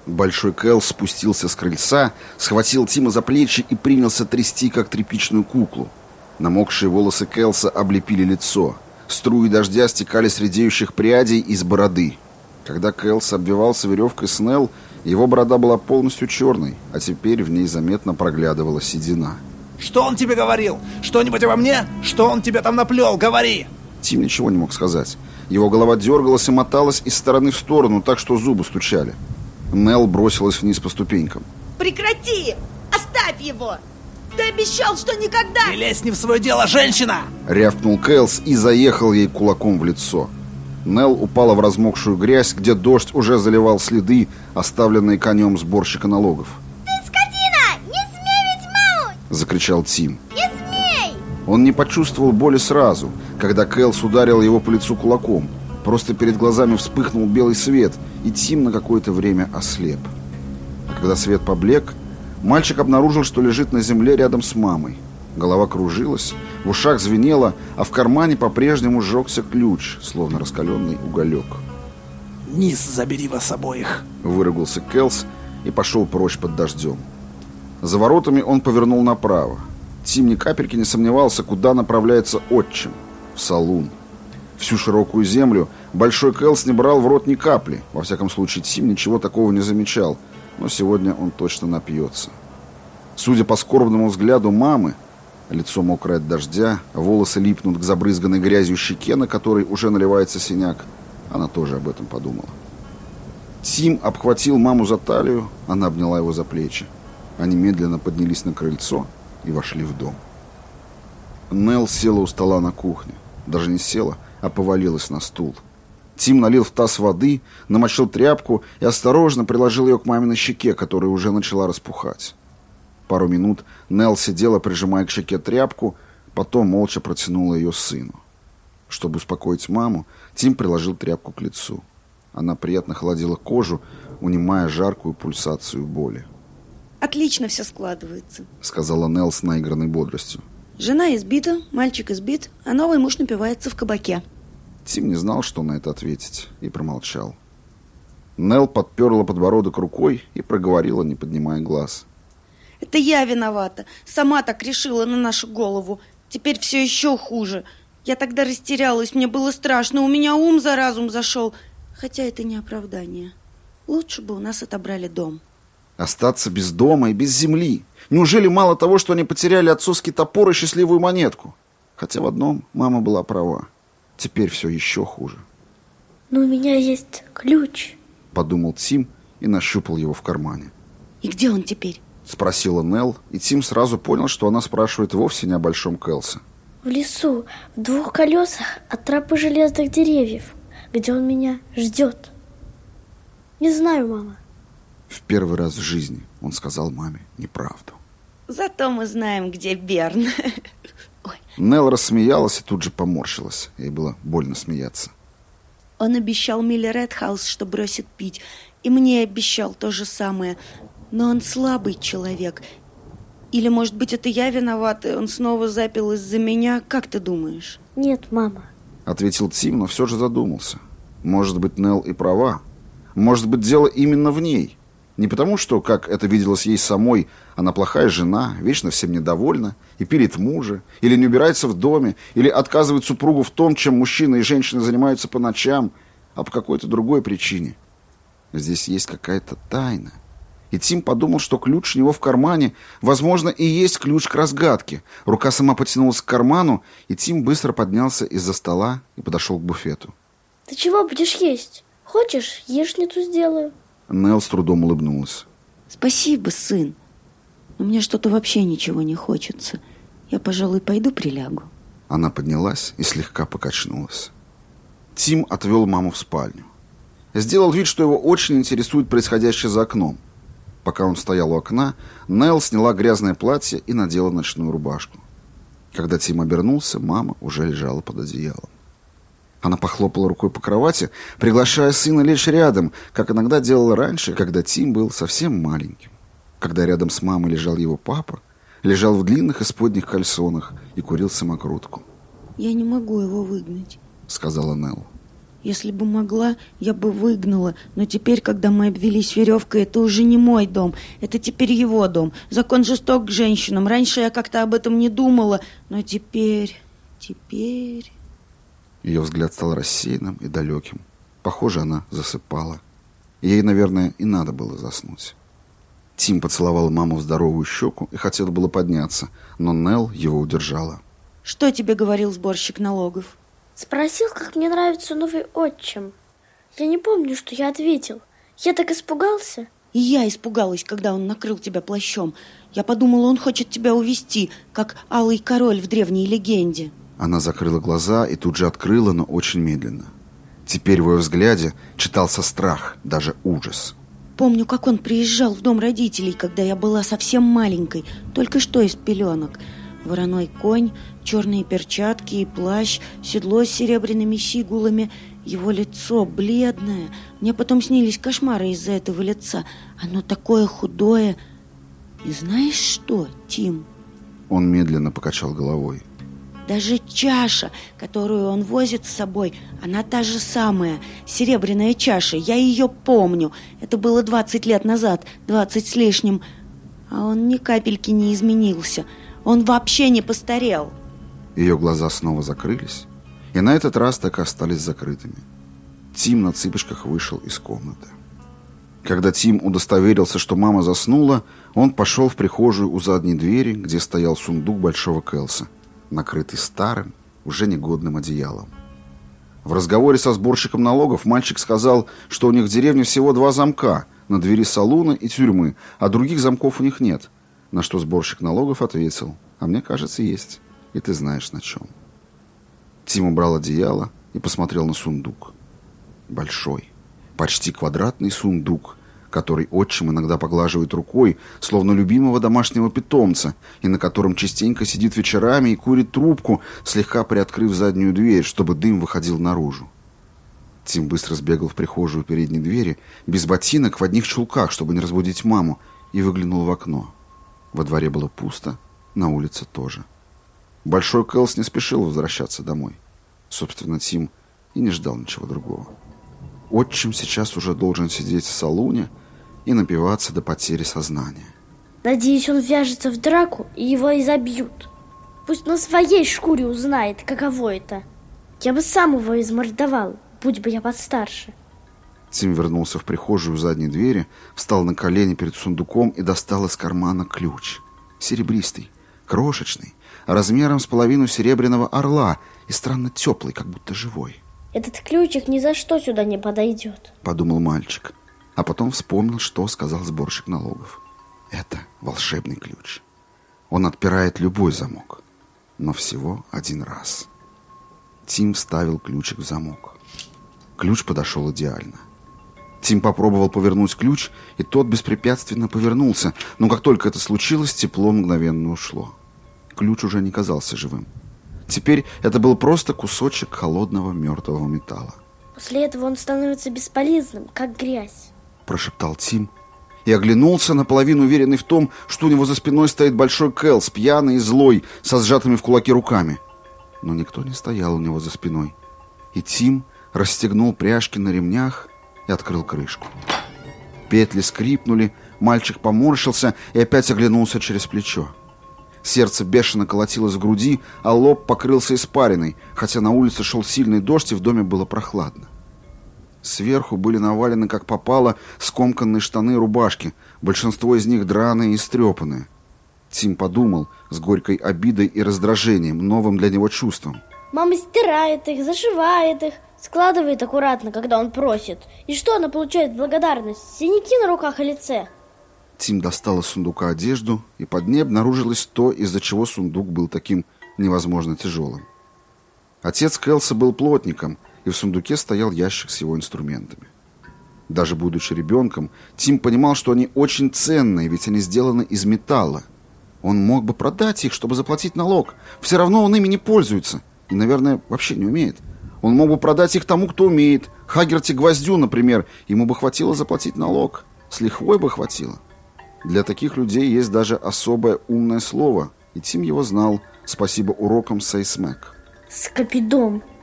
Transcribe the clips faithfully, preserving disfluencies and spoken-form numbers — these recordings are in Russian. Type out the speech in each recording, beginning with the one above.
Большой Кэл спустился с крыльца, схватил Тима за плечи и принялся трясти, как тряпичную куклу. Намокшие волосы Кэлса облепили лицо. Струи дождя стекали с редеющих прядей из бороды. Когда Кэлс обвивался веревкой с Нелл, его борода была полностью черной, а теперь в ней заметно проглядывала седина. «Что он тебе говорил? Что-нибудь обо мне? Что он тебе там наплел? Говори!» Тим ничего не мог сказать. Его голова дергалась и моталась из стороны в сторону, так что зубы стучали. Нелл бросилась вниз по ступенькам. «Прекрати! Оставь его! Ты обещал, что никогда...» «Не лезь не в свое дело, женщина!» Рявкнул Кэлс и заехал ей кулаком в лицо. Нелл упала в размокшую грязь, где дождь уже заливал следы, оставленные конем сборщика налогов. «Ты скотина! Не смей ведь маму!» — закричал Тим. «Не смей!» Он не почувствовал боли сразу, когда Кэлс ударил его по лицу кулаком. Просто перед глазами вспыхнул белый свет, и Тим на какое-то время ослеп. А когда свет поблек, мальчик обнаружил, что лежит на земле рядом с мамой. Голова кружилась, в ушах звенело, а в кармане по-прежнему сжегся ключ, словно раскаленный уголек. «Низ забери вас обоих!» — выругался Кэлс и пошел прочь под дождем. За воротами он повернул направо. Тим ни капельки не сомневался, куда направляется отчим — в салун. Всю широкую землю Большой Кэлс не брал в рот ни капли. Во всяком случае, Тим ничего такого не замечал, но сегодня он точно напьется. Судя по скорбному взгляду мамы, лицо мокрое от дождя, волосы липнут к забрызганной грязью щеке, на которой уже наливается синяк. Она тоже об этом подумала. Тим обхватил маму за талию, она обняла его за плечи. Они медленно поднялись на крыльцо и вошли в дом. Нелл села у стола на кухне. Даже не села, а повалилась на стул. Тим налил в таз воды, намочил тряпку и осторожно приложил ее к маминой щеке, которая уже начала распухать. Пару минут Нелл сидела, прижимая к щеке тряпку, потом молча протянула ее сыну. Чтобы успокоить маму, Тим приложил тряпку к лицу. Она приятно холодила кожу, унимая жаркую пульсацию боли. «Отлично все складывается», — сказала Нелл с наигранной бодростью. «Жена избита, мальчик избит, а новый муж напивается в кабаке». Тим не знал, что на это ответить, и промолчал. Нелл подперла подбородок рукой и проговорила, не поднимая глаз. «Это я виновата. Сама так решила на нашу голову. Теперь все еще хуже. Я тогда растерялась, мне было страшно. У меня ум за разум зашел. Хотя это не оправдание. Лучше бы у нас отобрали дом». Остаться без дома и без земли. Неужели мало того, что они потеряли отцовский топор и счастливую монетку? Хотя в одном мама была права. Теперь все еще хуже. «Но у меня есть ключ», — подумал Тим и нащупал его в кармане. «И где он теперь?» — спросила Нелл, и Тим сразу понял, что она спрашивает вовсе не о Большом Кэлсе. «В лесу, в двух колесах от тропы железных деревьев, где он меня ждет. Не знаю, мама». В первый раз в жизни он сказал маме неправду. «Зато мы знаем, где Берн». Нелл рассмеялась и тут же поморщилась. Ей было больно смеяться. «Он обещал Милли Редхаус, что бросит пить. И мне обещал то же самое. Но он слабый человек. Или, может быть, это я виновата, он снова запил из-за меня. Как ты думаешь?» «Нет, мама», — ответил Тим, но все же задумался. Может быть, Нелл и права. Может быть, дело именно в ней. Не потому, что, как это виделось ей самой, она плохая жена, вечно всем недовольна и пилит мужа, или не убирается в доме, или отказывает супругу в том, чем мужчины и женщины занимаются по ночам, а по какой-то другой причине. Здесь есть какая-то тайна. И Тим подумал, что ключ у него в кармане, возможно, и есть ключ к разгадке. Рука сама потянулась к карману, и Тим быстро поднялся из-за стола и подошел к буфету. «Ты чего будешь есть? Хочешь, яичницу сделаю?» Нелл с трудом улыбнулась. «Спасибо, сын. Но мне что-то вообще ничего не хочется. Я, пожалуй, пойду прилягу». Она поднялась и слегка покачнулась. Тим отвел маму в спальню. Сделал вид, что его очень интересует происходящее за окном. Пока он стоял у окна, Нелл сняла грязное платье и надела ночную рубашку. Когда Тим обернулся, мама уже лежала под одеялом. Она похлопала рукой по кровати, приглашая сына лечь рядом, как иногда делала раньше, когда Тим был совсем маленьким. Когда рядом с мамой лежал его папа, лежал в длинных исподних кальсонах и курил самокрутку. «Я не могу его выгнать», — сказала Нелл. Если бы могла, я бы выгнала. Но теперь, когда мы обвелись веревкой, это уже не мой дом. Это теперь его дом. Закон жесток к женщинам. Раньше я как-то об этом не думала. Но теперь... Теперь... Ее взгляд стал рассеянным и далеким. Похоже, она засыпала. Ей, наверное, и надо было заснуть. Тим поцеловал маму в здоровую щеку и хотел было подняться, но Нелл его удержала. Что тебе говорил сборщик налогов? Спросил, как мне нравится новый отчим. Я не помню, что я ответил. Я так испугался. И я испугалась, когда он накрыл тебя плащом. Я подумала, он хочет тебя увести, как алый король в древней легенде. Она закрыла глаза и тут же открыла, но очень медленно. Теперь в ее взгляде читался страх, даже ужас. Помню, как он приезжал в дом родителей, когда я была совсем маленькой, только что из пеленок. Вороной конь, черные перчатки и плащ, седло с серебряными сигулами, его лицо бледное. Мне потом снились кошмары из-за этого лица. Оно такое худое. И знаешь что, Тим? Он медленно покачал головой. Даже чаша, которую он возит с собой, она та же самая, серебряная чаша. Я ее помню. Это было двадцать лет назад, двадцать с лишним. А он ни капельки не изменился. Он вообще не постарел. Ее глаза снова закрылись, и на этот раз так и остались закрытыми. Тим на цыпочках вышел из комнаты. Когда Тим удостоверился, что мама заснула, он пошел в прихожую у задней двери, где стоял сундук большого Келса, накрытый старым, уже негодным одеялом. В разговоре со сборщиком налогов мальчик сказал, что у них в деревне всего два замка на двери салуна и тюрьмы, а других замков у них нет. На что сборщик налогов ответил: а мне кажется, есть, и ты знаешь на чем. Тим убрал одеяло и посмотрел на сундук. Большой, почти квадратный сундук, который отчим иногда поглаживает рукой, словно любимого домашнего питомца, и на котором частенько сидит вечерами и курит трубку, слегка приоткрыв заднюю дверь, чтобы дым выходил наружу. Тим быстро сбегал в прихожую передней двери, без ботинок, в одних чулках, чтобы не разбудить маму, и выглянул в окно. Во дворе было пусто, на улице тоже. Большой Келс не спешил возвращаться домой. Собственно, Тим и не ждал ничего другого. Отчим сейчас уже должен сидеть в салуне и напиваться до потери сознания. Надеюсь, он вяжется в драку и его изобьют. Пусть на своей шкуре узнает, каково это. Я бы сам его измордовал, будь бы я постарше. Тим вернулся в прихожую у задней двери, встал на колени перед сундуком и достал из кармана ключ. Серебристый, крошечный, размером с половину серебряного орла и странно теплый, как будто живой. Этот ключик ни за что сюда не подойдет, подумал мальчик, а потом вспомнил, что сказал сборщик налогов. Это волшебный ключ. Он отпирает любой замок, но всего один раз. Тим вставил ключик в замок. Ключ подошел идеально. Тим попробовал повернуть ключ, и тот беспрепятственно повернулся, но как только это случилось, тепло мгновенно ушло. Ключ уже не казался живым. Теперь это был просто кусочек холодного мертвого металла. После этого он становится бесполезным, как грязь, прошептал Тим и оглянулся, наполовину уверенный в том, что у него за спиной стоит большой Келс, пьяный и злой, со сжатыми в кулаки руками. Но никто не стоял у него за спиной. И Тим расстегнул пряжки на ремнях и открыл крышку. Петли скрипнули, мальчик поморщился и опять оглянулся через плечо. Сердце бешено колотилось в груди, а лоб покрылся испариной, хотя на улице шел сильный дождь и в доме было прохладно. Сверху были навалены, как попало, скомканные штаны и рубашки, большинство из них драные и истрепанные. Тим подумал с горькой обидой и раздражением, новым для него чувством. Мама стирает их, зашивает их, складывает аккуратно, когда он просит. И что она получает в благодарность? Синяки на руках и лице. Тим достал из сундука одежду, и под ней обнаружилось то, из-за чего сундук был таким невозможно тяжелым. Отец Келса был плотником, и в сундуке стоял ящик с его инструментами. Даже будучи ребенком, Тим понимал, что они очень ценные, ведь они сделаны из металла. Он мог бы продать их, чтобы заплатить налог. Все равно он ими не пользуется и, наверное, вообще не умеет. Он мог бы продать их тому, кто умеет. Хагерти Гвоздю, например, ему бы хватило заплатить налог. С лихвой бы хватило. Для таких людей есть даже особое умное слово, и Тим его знал, спасибо урокам Сейсмек. Скопидом.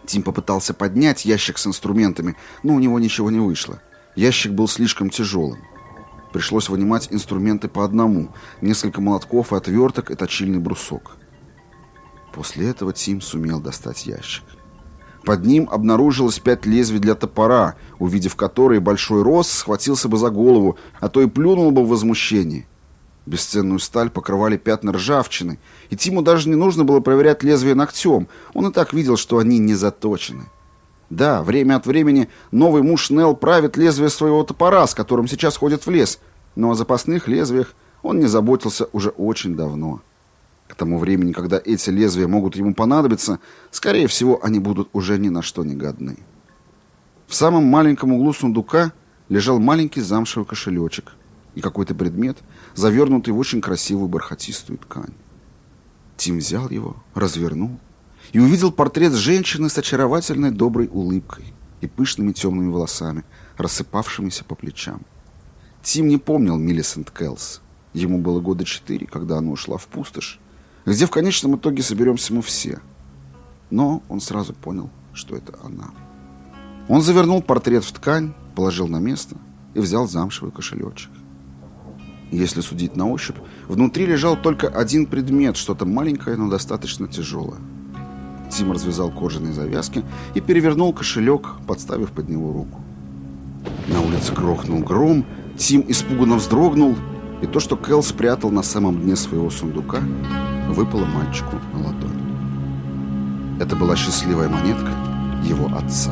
Тим попытался поднять ящик с инструментами, но у него ничего не вышло. Ящик был слишком тяжелым. Пришлось вынимать инструменты по одному. Несколько молотков и отверток и точильный брусок. После этого Тим сумел достать ящик. Под ним обнаружилось пять лезвий для топора, увидев которые большой Росс схватился бы за голову, а то и плюнул бы в возмущении. Бесценную сталь покрывали пятна ржавчины, и Тиму даже не нужно было проверять лезвие ногтем. Он и так видел, что они не заточены. Да, время от времени новый муж Нелл правит лезвие своего топора, с которым сейчас ходит в лес, но о запасных лезвиях он не заботился уже очень давно. К тому времени, когда эти лезвия могут ему понадобиться, скорее всего, они будут уже ни на что не годны. В самом маленьком углу сундука лежал маленький замшевый кошелечек и какой-то предмет, завернутый в очень красивую бархатистую ткань. Тим взял его, развернул и увидел портрет женщины с очаровательной доброй улыбкой и пышными темными волосами, рассыпавшимися по плечам. Тим не помнил Милисент Келс. Ему было года четыре, когда она ушла в пустошь, где в конечном итоге соберемся мы все. Но он сразу понял, что это она. Он завернул портрет в ткань, положил на место и взял замшевый кошелечек. Если судить на ощупь, внутри лежал только один предмет, что-то маленькое, но достаточно тяжелое. Тим развязал кожаные завязки и перевернул кошелек, подставив под него руку. На улице грохнул гром, Тим испуганно вздрогнул, и то, что Кэл спрятал на самом дне своего сундука, выпало мальчику на ладонь. Это была счастливая монетка его отца.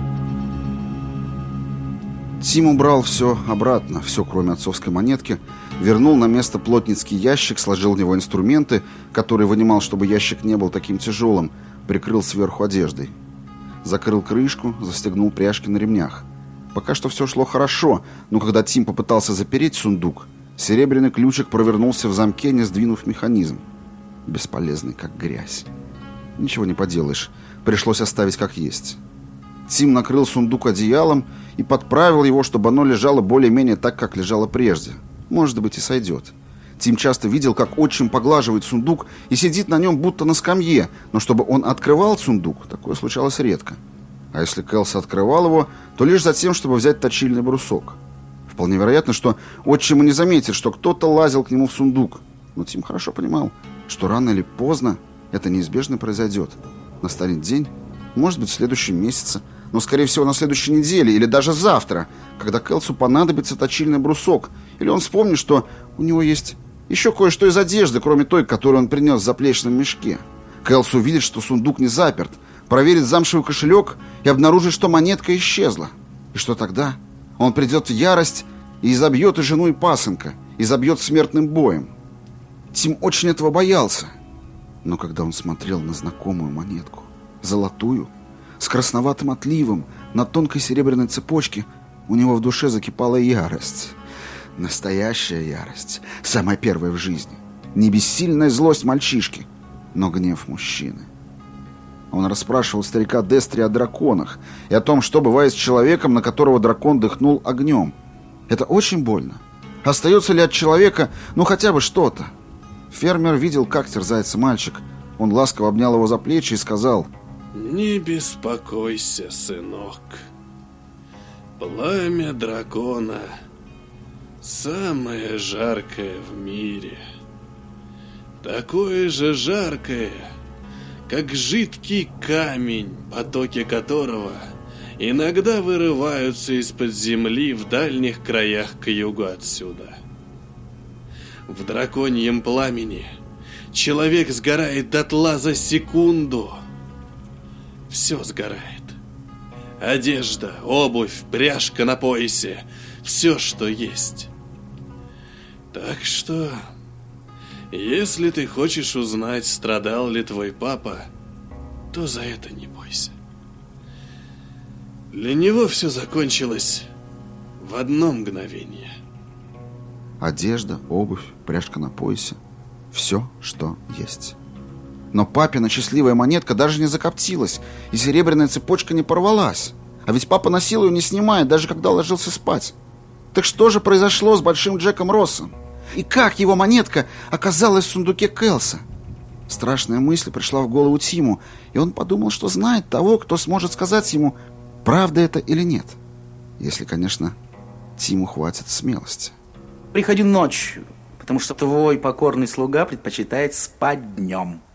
Тим убрал все обратно, все кроме отцовской монетки, вернул на место плотницкий ящик, сложил в него инструменты, которые вынимал, чтобы ящик не был таким тяжелым, прикрыл сверху одеждой. Закрыл крышку, застегнул пряжки на ремнях. Пока что все шло хорошо, но когда Тим попытался запереть сундук, серебряный ключик провернулся в замке, не сдвинув механизм. Бесполезный, как грязь. Ничего не поделаешь, пришлось оставить как есть. Тим накрыл сундук одеялом и подправил его, чтобы оно лежало более-менее так, как лежало прежде. Может быть, и сойдет. Тим часто видел, как отчим поглаживает сундук и сидит на нем будто на скамье, но чтобы он открывал сундук, такое случалось редко. А если Келс открывал его, то лишь за тем, чтобы взять точильный брусок. Вполне вероятно, что отчим и не заметит, что кто-то лазил к нему в сундук. Но Тим хорошо понимал, что рано или поздно это неизбежно произойдет. Настанет день, может быть, в следующем месяце, но, скорее всего, на следующей неделе или даже завтра, когда Келсу понадобится точильный брусок, или он вспомнит, что у него есть еще кое-что из одежды, кроме той, которую он принес в заплечном мешке. Келс увидит, что сундук не заперт, проверит замшевый кошелек и обнаружит, что монетка исчезла. И что тогда? Он придет в ярость и изобьет и жену, и пасынка, изобьет смертным боем. Тим очень этого боялся. Но когда он смотрел на знакомую монетку, золотую, с красноватым отливом, на тонкой серебряной цепочке, у него в душе закипала ярость. Настоящая ярость, самая первая в жизни. Не бессильная злость мальчишки, но гнев мужчины. Он расспрашивал старика Дестри о драконах и о том, что бывает с человеком, на которого дракон дыхнул огнем. Это очень больно. Остается ли от человека, ну, хотя бы что-то? Фермер видел, как терзается мальчик. Он ласково обнял его за плечи и сказал: «Не беспокойся, сынок. Пламя дракона самое жаркое в мире. Такое же жаркое, как жидкий камень, потоки которого иногда вырываются из-под земли в дальних краях к югу отсюда. В драконьем пламени человек сгорает дотла за секунду. Все сгорает. Одежда, обувь, пряжка на поясе, все, что есть. Так что, если ты хочешь узнать, страдал ли твой папа, то за это не бойся. Для него все закончилось в одно мгновение. Одежда, обувь, пряжка на поясе. Все, что есть. Но папина счастливая монетка даже не закоптилась, и серебряная цепочка не порвалась. А ведь папа носил ее не снимая, даже когда ложился спать. Так что же произошло с Большим Джеком Россом? И как его монетка оказалась в сундуке Келса? Страшная мысль пришла в голову Тиму, и он подумал, что знает того, кто сможет сказать ему, правда это или нет. Если, конечно, Тиму хватит смелости. Приходи ночью, потому что твой покорный слуга предпочитает спать днем.